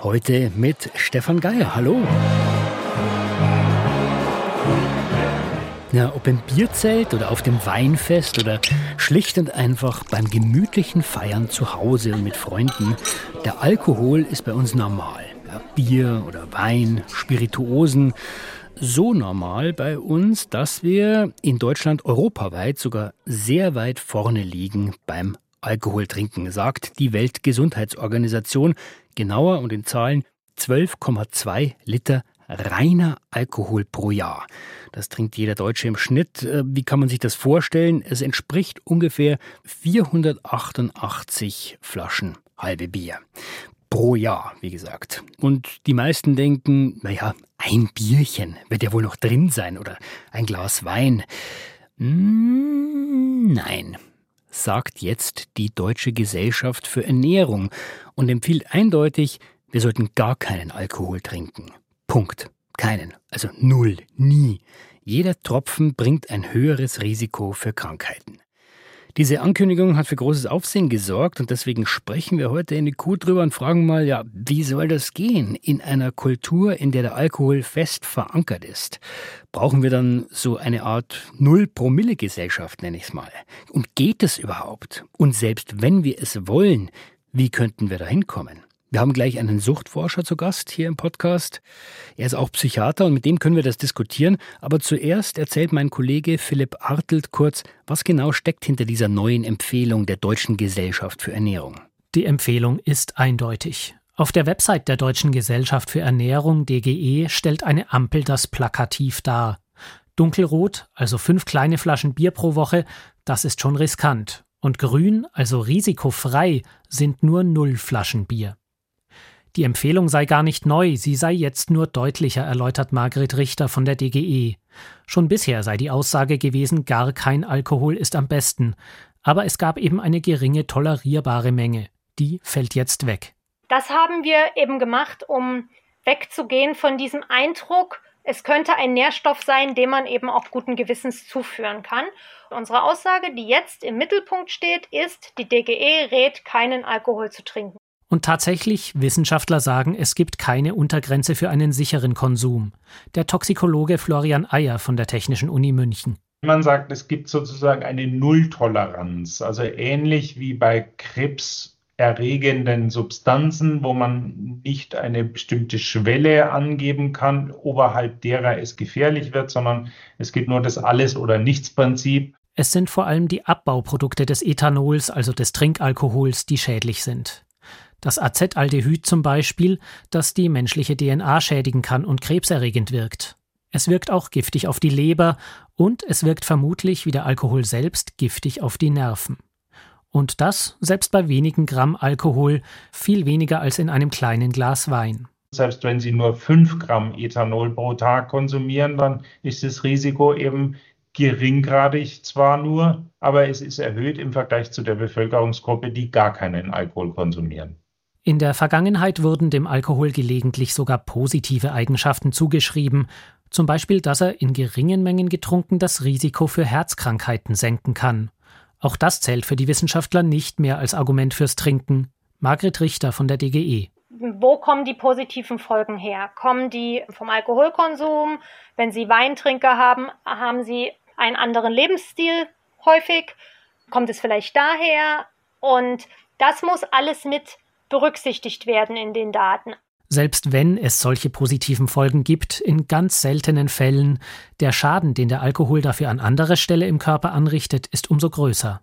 Heute mit Stefan Geier. Hallo. Ja, ob im Bierzelt oder auf dem Weinfest oder schlicht und einfach beim gemütlichen Feiern zu Hause und mit Freunden, der Alkohol ist bei uns normal. Ja, Bier oder Wein, Spirituosen, so normal bei uns, dass wir in Deutschland europaweit sogar sehr weit vorne liegen beim Alkohol trinken, sagt die Weltgesundheitsorganisation. Genauer und in Zahlen 12,2 Liter reiner Alkohol pro Jahr. Das trinkt jeder Deutsche im Schnitt. Wie kann man sich das vorstellen? Es entspricht ungefähr 488 Flaschen halbe Bier. Pro Jahr, wie gesagt. Und die meisten denken, naja, ein Bierchen wird ja wohl noch drin sein oder ein Glas Wein. Nein, sagt jetzt die Deutsche Gesellschaft für Ernährung und empfiehlt eindeutig, wir sollten gar keinen Alkohol trinken. Punkt. Keinen. Also null. Nie. Jeder Tropfen bringt ein höheres Risiko für Krankheiten. Diese Ankündigung hat für großes Aufsehen gesorgt und deswegen sprechen wir heute in die Kuh drüber und fragen mal, ja, wie soll das gehen in einer Kultur, in der der Alkohol fest verankert ist? Brauchen wir dann so eine Art Null-Promille-Gesellschaft, nenne ich es mal? Und geht es überhaupt? Und selbst wenn wir es wollen, wie könnten wir da hinkommen? Wir haben gleich einen Suchtforscher zu Gast hier im Podcast. Er ist auch Psychiater und mit dem können wir das diskutieren. Aber zuerst erzählt mein Kollege Philipp Artelt kurz, was genau steckt hinter dieser neuen Empfehlung der Deutschen Gesellschaft für Ernährung. Die Empfehlung ist eindeutig. Auf der Website der Deutschen Gesellschaft für Ernährung, DGE, stellt eine Ampel das plakativ dar. Dunkelrot, also 5 kleine Flaschen Bier pro Woche, das ist schon riskant. Und grün, also risikofrei, sind nur 0 Flaschen Bier. Die Empfehlung sei gar nicht neu, sie sei jetzt nur deutlicher, erläutert Margret Richter von der DGE. Schon bisher sei die Aussage gewesen, gar kein Alkohol ist am besten. Aber es gab eben eine geringe tolerierbare Menge. Die fällt jetzt weg. Das haben wir eben gemacht, um wegzugehen von diesem Eindruck, es könnte ein Nährstoff sein, den man eben auch guten Gewissens zuführen kann. Unsere Aussage, die jetzt im Mittelpunkt steht, ist, die DGE rät, keinen Alkohol zu trinken. Und tatsächlich, Wissenschaftler sagen, es gibt keine Untergrenze für einen sicheren Konsum. Der Toxikologe Florian Eyer von der Technischen Uni München. Man sagt, es gibt sozusagen eine Nulltoleranz, also ähnlich wie bei krebserregenden Substanzen, wo man nicht eine bestimmte Schwelle angeben kann, oberhalb derer es gefährlich wird, sondern es gibt nur das Alles-oder-Nichts-Prinzip. Es sind vor allem die Abbauprodukte des Ethanols, also des Trinkalkohols, die schädlich sind. Das Acetaldehyd zum Beispiel, das die menschliche DNA schädigen kann und krebserregend wirkt. Es wirkt auch giftig auf die Leber und es wirkt vermutlich, wie der Alkohol selbst, giftig auf die Nerven. Und das selbst bei wenigen Gramm Alkohol, viel weniger als in einem kleinen Glas Wein. Selbst wenn Sie nur 5 Gramm Ethanol pro Tag konsumieren, dann ist das Risiko eben geringgradig zwar nur, aber es ist erhöht im Vergleich zu der Bevölkerungsgruppe, die gar keinen Alkohol konsumieren. In der Vergangenheit wurden dem Alkohol gelegentlich sogar positive Eigenschaften zugeschrieben, zum Beispiel, dass er in geringen Mengen getrunken das Risiko für Herzkrankheiten senken kann. Auch das zählt für die Wissenschaftler nicht mehr als Argument fürs Trinken. Margret Richter von der DGE. Wo kommen die positiven Folgen her? Kommen die vom Alkoholkonsum? Wenn Sie Weintrinker haben, haben Sie einen anderen Lebensstil häufig? Kommt es vielleicht daher? Und das muss alles mit berücksichtigt werden in den Daten. Selbst wenn es solche positiven Folgen gibt, in ganz seltenen Fällen, der Schaden, den der Alkohol dafür an anderer Stelle im Körper anrichtet, ist umso größer.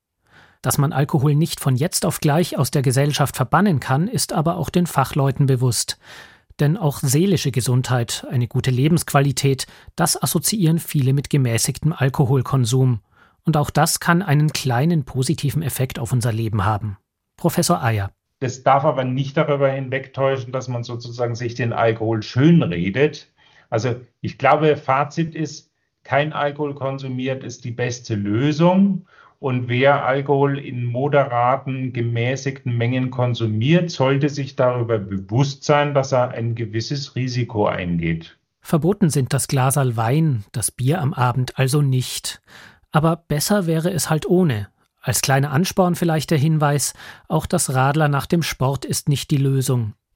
Dass man Alkohol nicht von jetzt auf gleich aus der Gesellschaft verbannen kann, ist aber auch den Fachleuten bewusst. Denn auch seelische Gesundheit, eine gute Lebensqualität, das assoziieren viele mit gemäßigtem Alkoholkonsum. Und auch das kann einen kleinen positiven Effekt auf unser Leben haben. Professor Eyer. Das darf aber nicht darüber hinwegtäuschen, dass man sozusagen sich den Alkohol schönredet. Also ich glaube, Fazit ist, kein Alkohol konsumiert ist die beste Lösung. Und wer Alkohol in moderaten, gemäßigten Mengen konsumiert, sollte sich darüber bewusst sein, dass er ein gewisses Risiko eingeht. Verboten sind das Glaserl Wein, das Bier am Abend also nicht. Aber besser wäre es halt ohne. Als kleiner Ansporn vielleicht der Hinweis, auch das Radler nach dem Sport ist nicht die Lösung.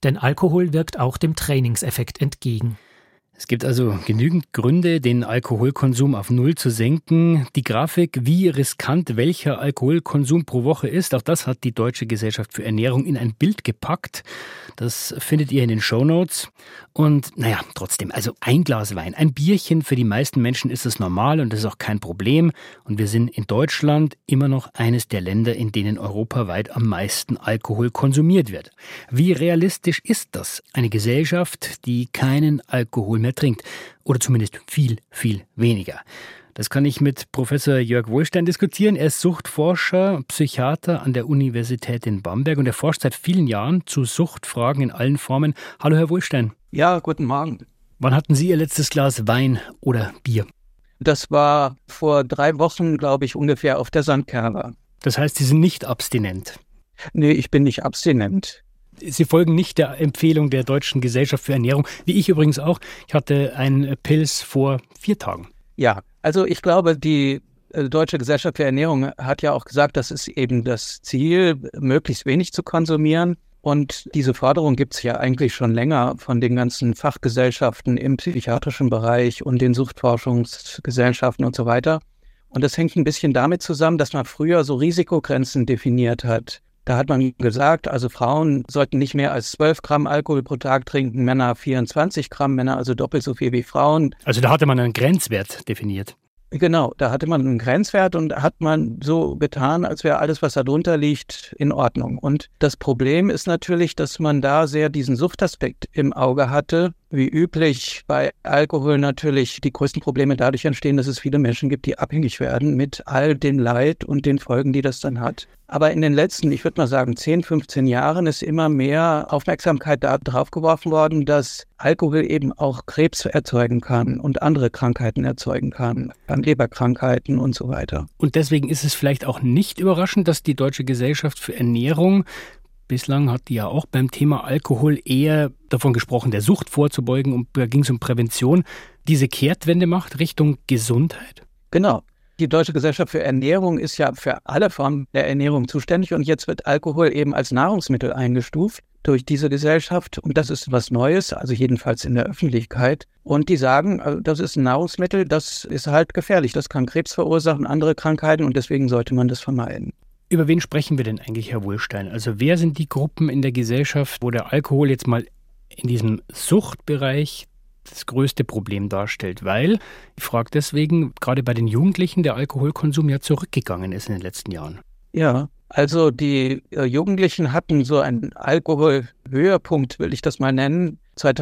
Denn Alkohol wirkt auch dem Trainingseffekt entgegen. Es gibt also genügend Gründe, den Alkoholkonsum auf Null zu senken. Die Grafik, wie riskant welcher Alkoholkonsum pro Woche ist, auch das hat die Deutsche Gesellschaft für Ernährung in ein Bild gepackt. Das findet ihr in den Shownotes. Und trotzdem, also ein Glas Wein, ein Bierchen, für die meisten Menschen ist das normal und das ist auch kein Problem. Und wir sind in Deutschland immer noch eines der Länder, in denen europaweit am meisten Alkohol konsumiert wird. Wie realistisch ist das? Eine Gesellschaft, die keinen Alkohol mehr trinkt. Oder zumindest viel, viel weniger. Das kann ich mit Professor Jörg Wohlstein diskutieren. Er ist Suchtforscher, Psychiater an der Universität in Bamberg und er forscht seit vielen Jahren zu Suchtfragen in allen Formen. Hallo, Herr Wohlstein. Ja, guten Morgen. Wann hatten Sie Ihr letztes Glas Wein oder Bier? Das war vor 3 Wochen, glaube ich, ungefähr auf der Sandkerber. Das heißt, Sie sind nicht abstinent? Nee, ich bin nicht abstinent. Sie folgen nicht der Empfehlung der Deutschen Gesellschaft für Ernährung, wie ich übrigens auch. Ich hatte einen Pils vor 4 Tagen. Ja, also ich glaube, die Deutsche Gesellschaft für Ernährung hat ja auch gesagt, das ist eben das Ziel, möglichst wenig zu konsumieren. Und diese Forderung gibt es ja eigentlich schon länger von den ganzen Fachgesellschaften im psychiatrischen Bereich und den Suchtforschungsgesellschaften und so weiter. Und das hängt ein bisschen damit zusammen, dass man früher so Risikogrenzen definiert hat. Da hat man gesagt, also Frauen sollten nicht mehr als 12 Gramm Alkohol pro Tag trinken, Männer 24 Gramm, Männer also doppelt so viel wie Frauen. Also da hatte man einen Grenzwert definiert. Genau, da hatte man einen Grenzwert und hat man so getan, als wäre alles, was da drunter liegt, in Ordnung. Und das Problem ist natürlich, dass man da sehr diesen Suchtaspekt im Auge hatte. Wie üblich bei Alkohol natürlich die größten Probleme dadurch entstehen, dass es viele Menschen gibt, die abhängig werden mit all dem Leid und den Folgen, die das dann hat. Aber in den letzten, ich würde mal sagen, 10, 15 Jahren ist immer mehr Aufmerksamkeit darauf geworfen worden, dass Alkohol eben auch Krebs erzeugen kann und andere Krankheiten erzeugen kann, Leberkrankheiten und so weiter. Und deswegen ist es vielleicht auch nicht überraschend, dass die Deutsche Gesellschaft für Ernährung, bislang hat die ja auch beim Thema Alkohol eher davon gesprochen, der Sucht vorzubeugen, und da ging es um Prävention, diese Kehrtwende macht Richtung Gesundheit? Genau. Die Deutsche Gesellschaft für Ernährung ist ja für alle Formen der Ernährung zuständig und jetzt wird Alkohol eben als Nahrungsmittel eingestuft durch diese Gesellschaft und das ist was Neues, also jedenfalls in der Öffentlichkeit. Und die sagen, das ist ein Nahrungsmittel, das ist halt gefährlich, das kann Krebs verursachen, andere Krankheiten und deswegen sollte man das vermeiden. Über wen sprechen wir denn eigentlich, Herr Wohlstein? Also wer sind die Gruppen in der Gesellschaft, wo der Alkohol jetzt mal in diesem Suchtbereich das größte Problem darstellt? Weil, ich frage deswegen, gerade bei den Jugendlichen der Alkoholkonsum ja zurückgegangen ist in den letzten Jahren. Ja, also die Jugendlichen hatten so einen Alkoholhöhepunkt, will ich das mal nennen,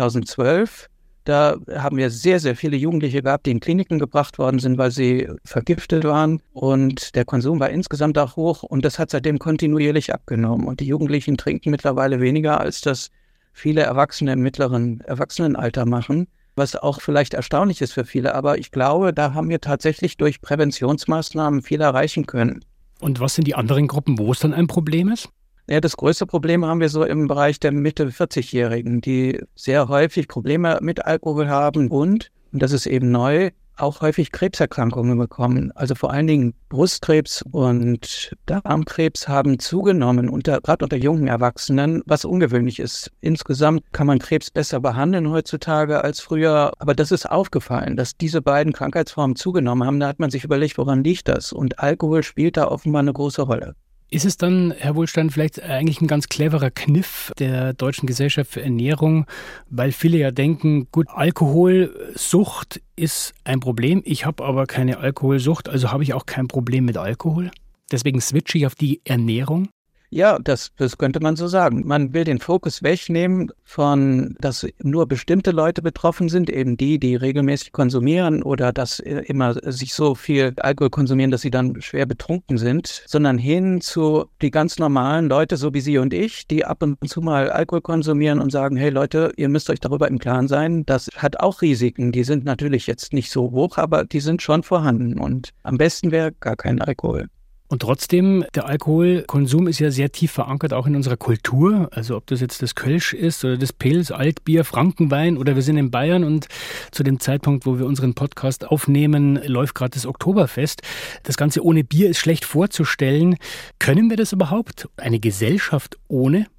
2012. Da haben wir sehr, sehr viele Jugendliche gehabt, die in Kliniken gebracht worden sind, weil sie vergiftet waren. Und der Konsum war insgesamt auch hoch und das hat seitdem kontinuierlich abgenommen. Und die Jugendlichen trinken mittlerweile weniger, als das viele Erwachsene im mittleren Erwachsenenalter machen, was auch vielleicht erstaunlich ist für viele. Aber ich glaube, da haben wir tatsächlich durch Präventionsmaßnahmen viel erreichen können. Und was sind die anderen Gruppen, wo es dann ein Problem ist? Ja, das größte Problem haben wir so im Bereich der Mitte-40-Jährigen, die sehr häufig Probleme mit Alkohol haben und das ist eben neu, auch häufig Krebserkrankungen bekommen. Also vor allen Dingen Brustkrebs und Darmkrebs haben zugenommen, gerade unter jungen Erwachsenen, was ungewöhnlich ist. Insgesamt kann man Krebs besser behandeln heutzutage als früher, aber das ist aufgefallen, dass diese beiden Krankheitsformen zugenommen haben. Da hat man sich überlegt, woran liegt das? Und Alkohol spielt da offenbar eine große Rolle. Ist es dann, Herr Wohlstein, vielleicht eigentlich ein ganz cleverer Kniff der Deutschen Gesellschaft für Ernährung, weil viele ja denken, gut, Alkoholsucht ist ein Problem, ich habe aber keine Alkoholsucht, also habe ich auch kein Problem mit Alkohol? Deswegen switche ich auf die Ernährung? Ja, das könnte man so sagen. Man will den Fokus wegnehmen von, dass nur bestimmte Leute betroffen sind, eben die regelmäßig konsumieren oder dass immer sich so viel Alkohol konsumieren, dass sie dann schwer betrunken sind, sondern hin zu die ganz normalen Leute, so wie Sie und ich, die ab und zu mal Alkohol konsumieren und sagen, hey Leute, ihr müsst euch darüber im Klaren sein, das hat auch Risiken. Die sind natürlich jetzt nicht so hoch, aber die sind schon vorhanden und am besten wäre gar kein Alkohol. Und trotzdem, der Alkoholkonsum ist ja sehr tief verankert, auch in unserer Kultur. Also ob das jetzt das Kölsch ist oder das Pils, Altbier, Frankenwein oder wir sind in Bayern und zu dem Zeitpunkt, wo wir unseren Podcast aufnehmen, läuft gerade das Oktoberfest. Das Ganze ohne Bier ist schlecht vorzustellen. Können wir das überhaupt? Eine Gesellschaft ohne?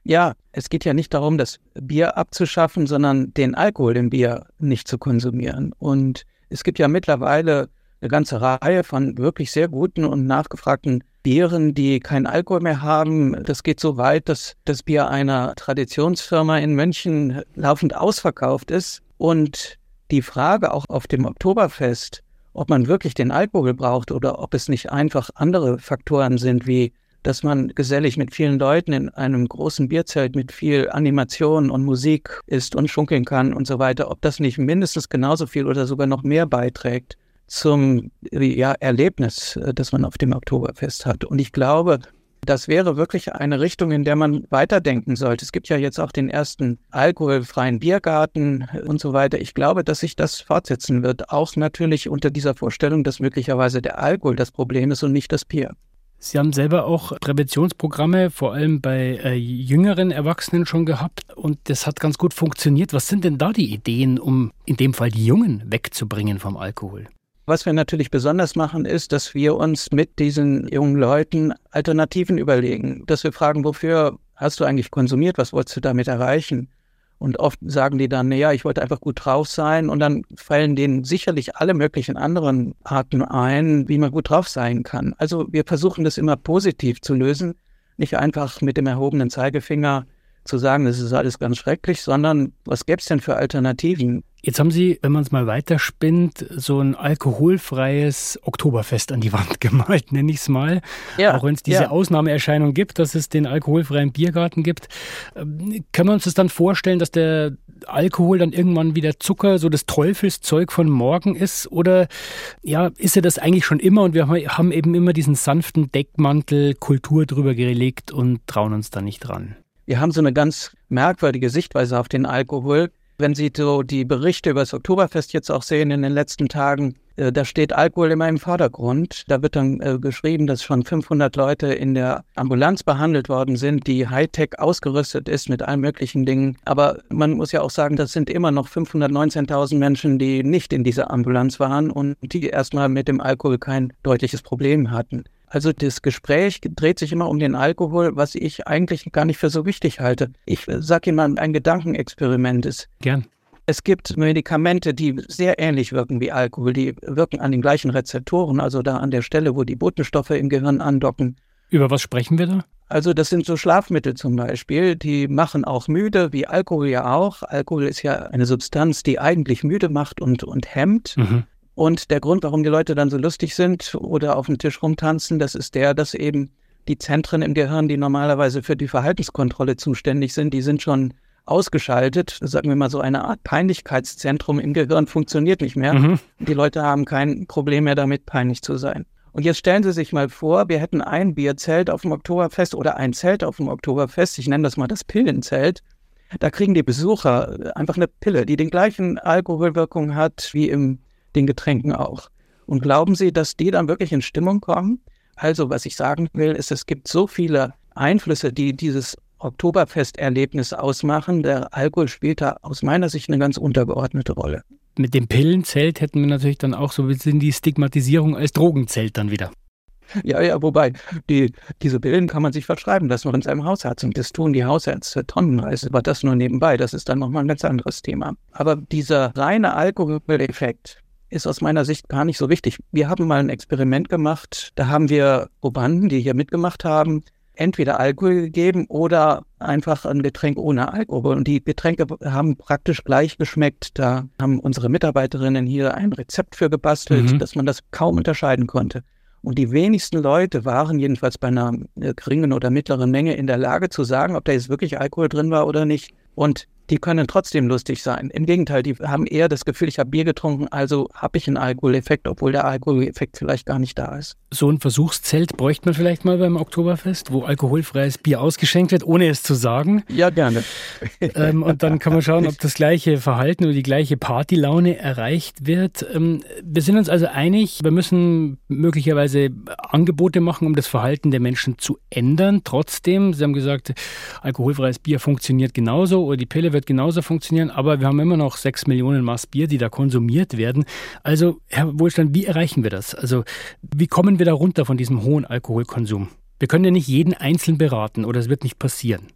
Ja, es geht ja nicht darum, das Bier abzuschaffen, sondern den Alkohol im Bier nicht zu konsumieren. Und es gibt ja mittlerweile eine ganze Reihe von wirklich sehr guten und nachgefragten Bieren, die keinen Alkohol mehr haben. Das geht so weit, dass das Bier einer Traditionsfirma in München laufend ausverkauft ist. Und die Frage auch auf dem Oktoberfest, ob man wirklich den Alkohol braucht oder ob es nicht einfach andere Faktoren sind, wie dass man gesellig mit vielen Leuten in einem großen Bierzelt mit viel Animation und Musik isst und schunkeln kann und so weiter, ob das nicht mindestens genauso viel oder sogar noch mehr beiträgt zum Erlebnis, das man auf dem Oktoberfest hat. Und ich glaube, das wäre wirklich eine Richtung, in der man weiterdenken sollte. Es gibt ja jetzt auch den ersten alkoholfreien Biergarten und so weiter. Ich glaube, dass sich das fortsetzen wird, auch natürlich unter dieser Vorstellung, dass möglicherweise der Alkohol das Problem ist und nicht das Bier. Sie haben selber auch Präventionsprogramme, vor allem bei jüngeren Erwachsenen schon gehabt und das hat ganz gut funktioniert. Was sind denn da die Ideen, um in dem Fall die Jungen wegzubringen vom Alkohol? Was wir natürlich besonders machen, ist, dass wir uns mit diesen jungen Leuten Alternativen überlegen. Dass wir fragen, wofür hast du eigentlich konsumiert, was wolltest du damit erreichen? Und oft sagen die dann, naja, ich wollte einfach gut drauf sein. Und dann fallen denen sicherlich alle möglichen anderen Arten ein, wie man gut drauf sein kann. Also wir versuchen das immer positiv zu lösen. Nicht einfach mit dem erhobenen Zeigefinger zu sagen, das ist alles ganz schrecklich, sondern was gäbe es denn für Alternativen? Jetzt haben Sie, wenn man es mal weiterspinnt, so ein alkoholfreies Oktoberfest an die Wand gemalt, nenne ich es mal. Ja, auch wenn es diese Ausnahmeerscheinung gibt, dass es den alkoholfreien Biergarten gibt. Können wir uns das dann vorstellen, dass der Alkohol dann irgendwann wieder Zucker, so das Teufelszeug von morgen ist? Oder ja, ist er das eigentlich schon immer und wir haben eben immer diesen sanften Deckmantel Kultur drüber gelegt und trauen uns da nicht dran? Wir haben so eine ganz merkwürdige Sichtweise auf den Alkohol. Wenn Sie so die Berichte über das Oktoberfest jetzt auch sehen in den letzten Tagen, da steht Alkohol immer im Vordergrund. Da wird dann geschrieben, dass schon 500 Leute in der Ambulanz behandelt worden sind, die Hightech ausgerüstet ist mit allen möglichen Dingen. Aber man muss ja auch sagen, das sind immer noch 519.000 Menschen, die nicht in dieser Ambulanz waren und die erstmal mit dem Alkohol kein deutliches Problem hatten. Also das Gespräch dreht sich immer um den Alkohol, was ich eigentlich gar nicht für so wichtig halte. Ich sage Ihnen mal, ein Gedankenexperiment ist. Gern. Es gibt Medikamente, die sehr ähnlich wirken wie Alkohol. Die wirken an den gleichen Rezeptoren, also da an der Stelle, wo die Botenstoffe im Gehirn andocken. Über was sprechen wir da? Also das sind so Schlafmittel zum Beispiel, die machen auch müde, wie Alkohol ja auch. Alkohol ist ja eine Substanz, die eigentlich müde macht und hemmt. Mhm. Und der Grund, warum die Leute dann so lustig sind oder auf dem Tisch rumtanzen, das ist dass eben die Zentren im Gehirn, die normalerweise für die Verhaltenskontrolle zuständig sind, die sind schon ausgeschaltet. Sagen wir mal, so eine Art Peinlichkeitszentrum im Gehirn funktioniert nicht mehr. Mhm. Die Leute haben kein Problem mehr damit, peinlich zu sein. Und jetzt stellen Sie sich mal vor, wir hätten ein Bierzelt auf dem Oktoberfest oder ein Zelt auf dem Oktoberfest. Ich nenne das mal das Pillenzelt. Da kriegen die Besucher einfach eine Pille, die den gleichen Alkoholwirkung hat wie den Getränken auch. Und glauben Sie, dass die dann wirklich in Stimmung kommen? Also, was ich sagen will, ist, es gibt so viele Einflüsse, die dieses Oktoberfesterlebnis ausmachen. Der Alkohol spielt da aus meiner Sicht eine ganz untergeordnete Rolle. Mit dem Pillenzelt hätten wir natürlich dann auch so ein bisschen die Stigmatisierung als Drogenzelt dann wieder. Ja, wobei, diese Pillen kann man sich verschreiben lassen in seinem Hausarzt. Und das tun die Hausärzte tonnenweise. Aber das nur nebenbei, das ist dann nochmal ein ganz anderes Thema. Aber dieser reine Alkoholeffekt ist aus meiner Sicht gar nicht so wichtig. Wir haben mal ein Experiment gemacht, da haben wir Probanden, die hier mitgemacht haben, entweder Alkohol gegeben oder einfach ein Getränk ohne Alkohol. Und die Getränke haben praktisch gleich geschmeckt. Da haben unsere Mitarbeiterinnen hier ein Rezept für gebastelt, dass man das kaum unterscheiden konnte. Und die wenigsten Leute waren jedenfalls bei einer geringen oder mittleren Menge in der Lage zu sagen, ob da jetzt wirklich Alkohol drin war oder nicht. Und die können trotzdem lustig sein. Im Gegenteil, die haben eher das Gefühl, ich habe Bier getrunken, also habe ich einen Alkoholeffekt, obwohl der Alkoholeffekt vielleicht gar nicht da ist. So ein Versuchszelt bräuchte man vielleicht mal beim Oktoberfest, wo alkoholfreies Bier ausgeschenkt wird, ohne es zu sagen. Ja, gerne. Und dann kann man schauen, ob das gleiche Verhalten oder die gleiche Partylaune erreicht wird. Wir sind uns also einig, wir müssen möglicherweise Angebote machen, um das Verhalten der Menschen zu ändern. Trotzdem, Sie haben gesagt, alkoholfreies Bier funktioniert genauso oder die Pille wird genauso funktionieren, aber wir haben immer noch 6 Millionen Maß Bier, die da konsumiert werden. Also, Herr Wohlstand, wie erreichen wir das? Also, wie kommen wir da runter von diesem hohen Alkoholkonsum? Wir können ja nicht jeden einzeln beraten oder es wird nicht passieren.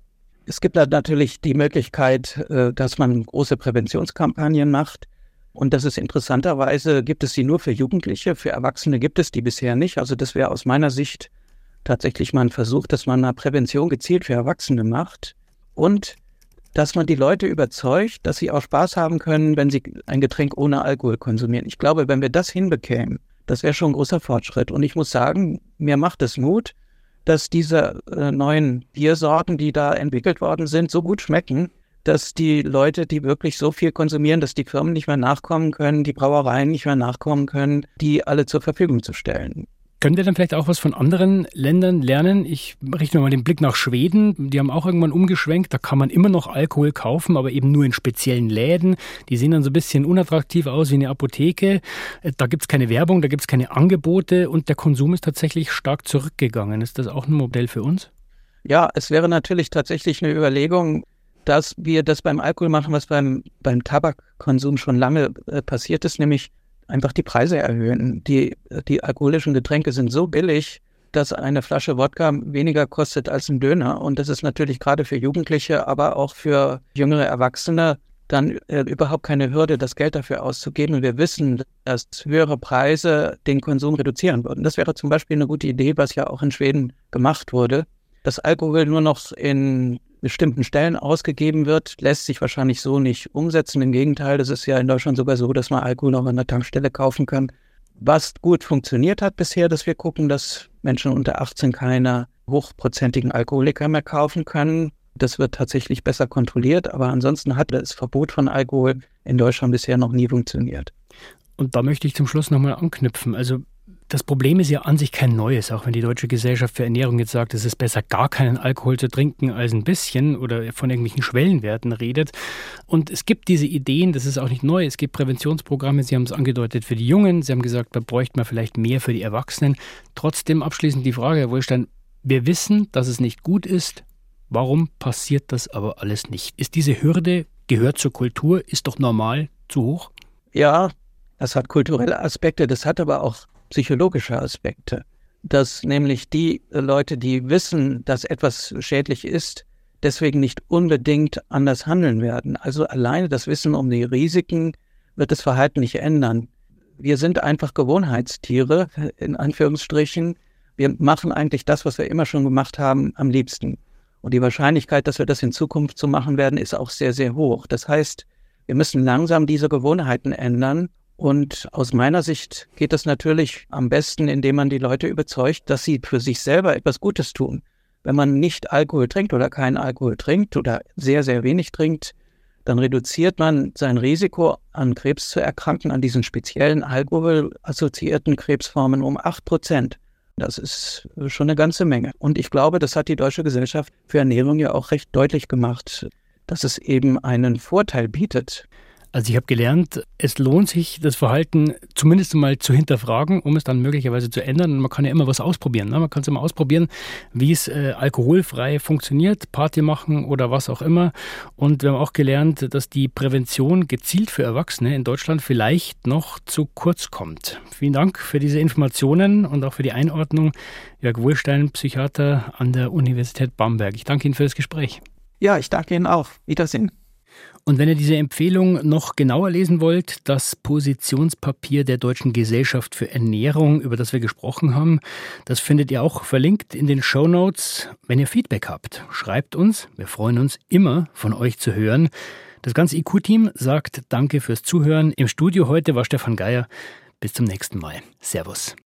Es gibt natürlich die Möglichkeit, dass man große Präventionskampagnen macht. Und das ist interessanterweise, gibt es die nur für Jugendliche, für Erwachsene gibt es die bisher nicht. Also das wäre aus meiner Sicht tatsächlich mal ein Versuch, dass man eine Prävention gezielt für Erwachsene macht und dass man die Leute überzeugt, dass sie auch Spaß haben können, wenn sie ein Getränk ohne Alkohol konsumieren. Ich glaube, wenn wir das hinbekämen, das wäre schon ein großer Fortschritt. Und ich muss sagen, mir macht es Mut, dass diese neuen Biersorten, die da entwickelt worden sind, so gut schmecken, dass die Leute, die wirklich so viel konsumieren, dass die Firmen nicht mehr nachkommen können, die Brauereien nicht mehr nachkommen können, die alle zur Verfügung zu stellen. Können wir dann vielleicht auch was von anderen Ländern lernen? Ich richte mal den Blick nach Schweden. Die haben auch irgendwann umgeschwenkt. Da kann man immer noch Alkohol kaufen, aber eben nur in speziellen Läden. Die sehen dann so ein bisschen unattraktiv aus wie eine Apotheke. Da gibt es keine Werbung, da gibt es keine Angebote und der Konsum ist tatsächlich stark zurückgegangen. Ist das auch ein Modell für uns? Ja, es wäre natürlich tatsächlich eine Überlegung, dass wir das beim Alkohol machen, was beim Tabakkonsum schon lange passiert ist, nämlich einfach die Preise erhöhen. Die alkoholischen Getränke sind so billig, dass eine Flasche Wodka weniger kostet als ein Döner. Und das ist natürlich gerade für Jugendliche, aber auch für jüngere Erwachsene dann überhaupt keine Hürde, das Geld dafür auszugeben. Und wir wissen, dass höhere Preise den Konsum reduzieren würden. Das wäre zum Beispiel eine gute Idee, was ja auch in Schweden gemacht wurde. Dass Alkohol nur noch in bestimmten Stellen ausgegeben wird, lässt sich wahrscheinlich so nicht umsetzen. Im Gegenteil, das ist ja in Deutschland sogar so, dass man Alkohol auch an der Tankstelle kaufen kann. Was gut funktioniert hat bisher, dass wir gucken, dass Menschen unter 18 keine hochprozentigen Alkoholiker mehr kaufen können. Das wird tatsächlich besser kontrolliert, aber ansonsten hat das Verbot von Alkohol in Deutschland bisher noch nie funktioniert. Und da möchte ich zum Schluss nochmal anknüpfen. Also das Problem ist ja an sich kein neues, auch wenn die Deutsche Gesellschaft für Ernährung jetzt sagt, es ist besser, gar keinen Alkohol zu trinken als ein bisschen oder von irgendwelchen Schwellenwerten redet. Und es gibt diese Ideen, das ist auch nicht neu, es gibt Präventionsprogramme, Sie haben es angedeutet für die Jungen, Sie haben gesagt, da bräuchte man vielleicht mehr für die Erwachsenen. Trotzdem abschließend die Frage, Herr Wohlstein, wir wissen, dass es nicht gut ist, warum passiert das aber alles nicht? Ist diese Hürde, gehört zur Kultur, ist doch normal, zu hoch? Ja, das hat kulturelle Aspekte, das hat aber auch psychologische Aspekte, dass nämlich die Leute, die wissen, dass etwas schädlich ist, deswegen nicht unbedingt anders handeln werden. Also alleine das Wissen um die Risiken wird das Verhalten nicht ändern. Wir sind einfach Gewohnheitstiere, in Anführungsstrichen. Wir machen eigentlich das, was wir immer schon gemacht haben, am liebsten. Und die Wahrscheinlichkeit, dass wir das in Zukunft so machen werden, ist auch sehr, sehr hoch. Das heißt, wir müssen langsam diese Gewohnheiten ändern. Und aus meiner Sicht geht das natürlich am besten, indem man die Leute überzeugt, dass sie für sich selber etwas Gutes tun. Wenn man nicht Alkohol trinkt oder keinen Alkohol trinkt oder sehr, sehr wenig trinkt, dann reduziert man sein Risiko, an Krebs zu erkranken, an diesen speziellen alkoholassoziierten Krebsformen um 8%. Das ist schon eine ganze Menge. Und ich glaube, das hat die Deutsche Gesellschaft für Ernährung ja auch recht deutlich gemacht, dass es eben einen Vorteil bietet. Also ich habe gelernt, es lohnt sich, das Verhalten zumindest mal zu hinterfragen, um es dann möglicherweise zu ändern. Und man kann ja immer was ausprobieren. Ne? Man kann es immer ausprobieren, wie es alkoholfrei funktioniert, Party machen oder was auch immer. Und wir haben auch gelernt, dass die Prävention gezielt für Erwachsene in Deutschland vielleicht noch zu kurz kommt. Vielen Dank für diese Informationen und auch für die Einordnung. Jörg Wohlstein, Psychiater an der Universität Bamberg. Ich danke Ihnen für das Gespräch. Ja, ich danke Ihnen auch. Wiedersehen. Und wenn ihr diese Empfehlung noch genauer lesen wollt, das Positionspapier der Deutschen Gesellschaft für Ernährung, über das wir gesprochen haben, das findet ihr auch verlinkt in den Shownotes. Wenn ihr Feedback habt, schreibt uns. Wir freuen uns immer, von euch zu hören. Das ganze IQ-Team sagt Danke fürs Zuhören. Im Studio heute war Stefan Geier. Bis zum nächsten Mal. Servus.